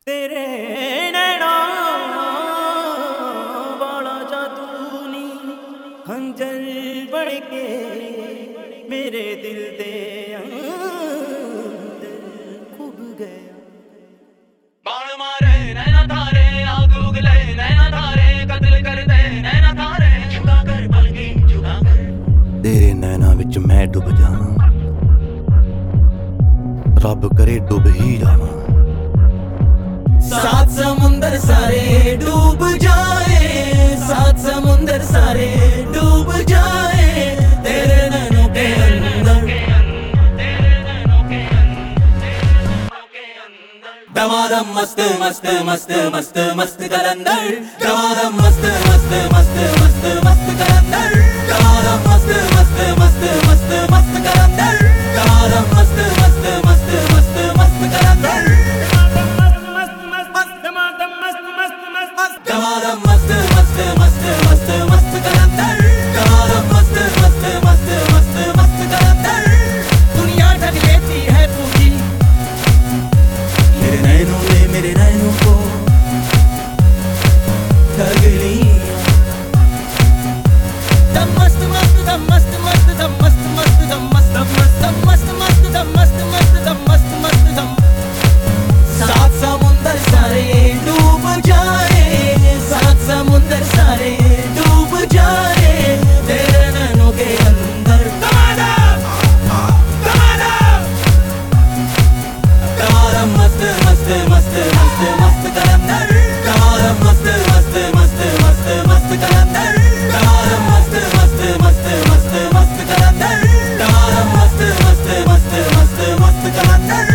तेरे नैना वाला जादूनी खंजर बढ़ के मेरे दिल दे अंदर खुब गया। बाण मारे नैना थारे, आग उगले नैना थारे, कत्ल कर दे नैना थारे, झुका कर पलकें झुका कर। तेरे नैना विच मैं डुब जावां, रब करे डुब ही जावां। सात समुंदर सारे डूब जाए, सात समुंदर सारे डूब जाए तेरे नैनों के अंदर। दमादम मस्त मस्त मस्त मस्त मस्त कलंदर, दमादम मस्त मस्त मस्त मस्त मस्त कलंदर, दमादम मस्त मस्त मस्त मस्त मस्त कलंदर, दमादम मस्त मस्त मस्त मस्त मस्त कलंदर, दमादम मस्त मस्त मस्त मस्त मस्त कलंदर, दमादम मस्त मस्त मस्त मस्त मस्त कलंदर। दुनिया ढक लेती है पूरी मेरे नैनों ने मेरे नैनों को ठग लिया। दम मस्त मस्त दम मस्त मस्त दम मस्त मस्त दम मस्त मस्त दम मस्त मस्त दम मस्त मस्त दम मस्त मस्त दम। सात समुंदर सारे डूब जाए, सात समुंदर सारे डूब जाए तेरे नैनों के अंदर। दमादम मस्त मस्त मस्त मस्त मस्त कलंदर, दमादम मस्त मस्त मस्त मस्त मस्त कलंदर, दमादम मस्त मस्त मस्त मस्त मस्त कलंदर, दमादम मस्त मस्त मस्त मस्त मस्त कलंदर।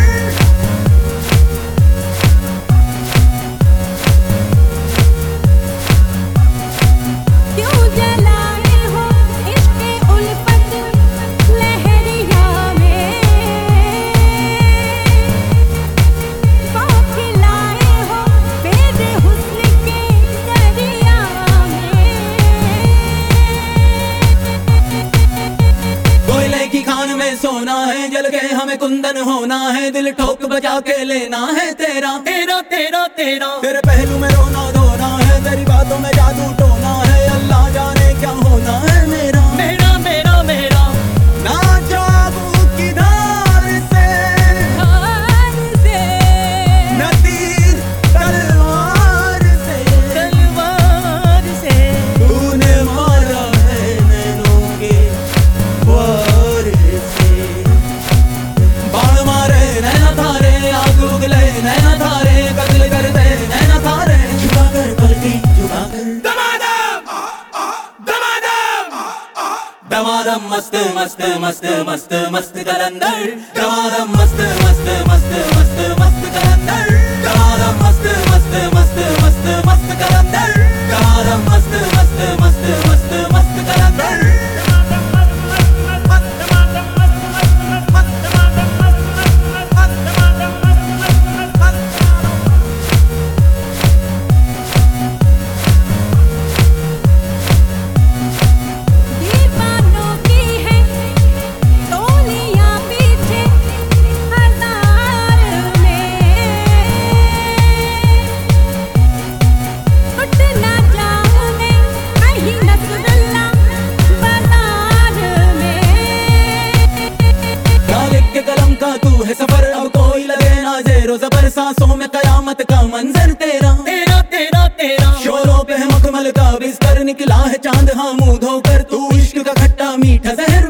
क्यों जलाए हो इश्क़े उल्फत लहरिया में, खिलाए हो बेद हुस्न के दरिया में। कोयले की खान में सोना है, जल के हमें कुंदन होना है, दिल ठोक बजा के लेना है तेरा तेरा तेरा तेरा। तेरे पहलू में रोना धोना है, तेरी बातों में जादू टोना है, अल्लाह जाने क्या होना है मेरा मेरा मेरा मेरा। ना जादू की धार से न तीर तलवार से तूने मारा है नैनों के वार से। बाण मारे नैना थारे, आग उगले नैना थारे, कत्ल कर दे नैना थारे, झुका कर पलकें झुका कर। दमादम मस्त मस्त मस्त मस्त मस्त कलंदर, दमादम मस्त मस्त मस्त मस्त मस्त कलंदर, दमादम मस्त मस्त मस्त मस्त मस्त कलंदर, दमादम मस्त मस्त मस्त मस्त मस्त कलंदर। दीवानों की है टोलियां पीछे हजार में, उठ ना जाऊं मैं कहीं नसरुल्ला बाजार में। क्या लिख के कलम का तू है सफर, अब कोई लगे ना जेरो जबर, सांसों में कयामत का मंजर तेरा तेरा तेरा तेरा। शोरों पे है मखमल का बिस्तर, निकला है चांद हाँ मुंह धोकर, तू इश्क का खट्टा मीठा जहर